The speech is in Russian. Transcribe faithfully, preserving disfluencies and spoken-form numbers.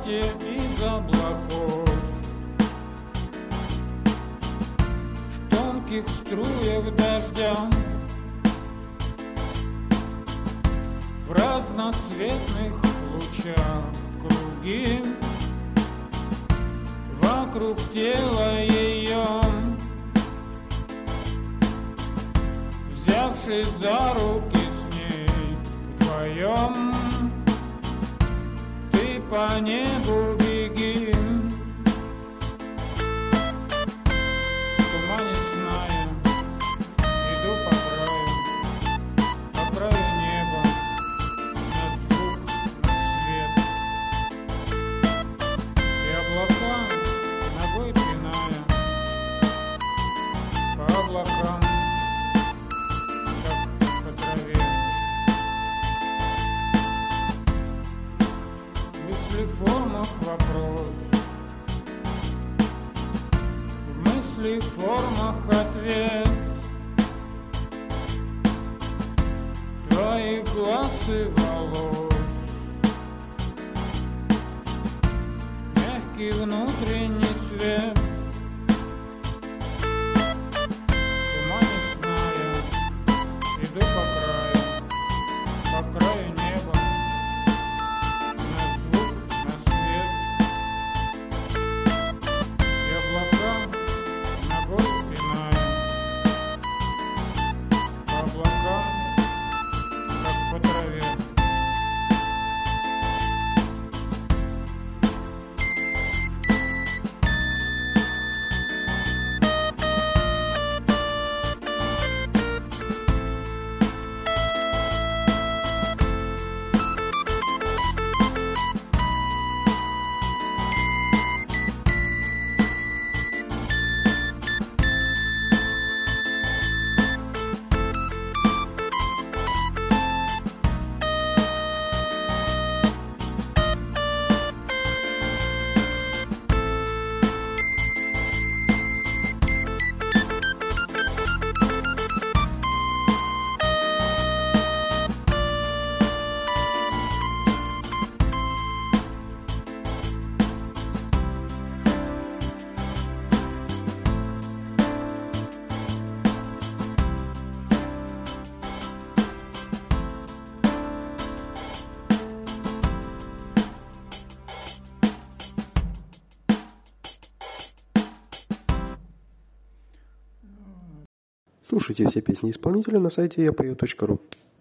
закате из облаков, в тонких струях дождя, в разноцветных лучах круги вокруг тела ее. Взявшись за руки с ней вдвоем, ты по небу беги. В тумане сная иду по краю, по краю неба, на звук, на свет. И облака ногой пиная, по облакам, как по траве. В мыслеформах вопрос, в мыслеформах ответ. Твоих глаз и волос, мягкий внутренний свет. В тумане сная иду по краю, по краю неба, на звук, на свет. И облака ногой пиная, по облакам, как по траве. Слушайте все песни исполнителя на сайте я пою точка ру.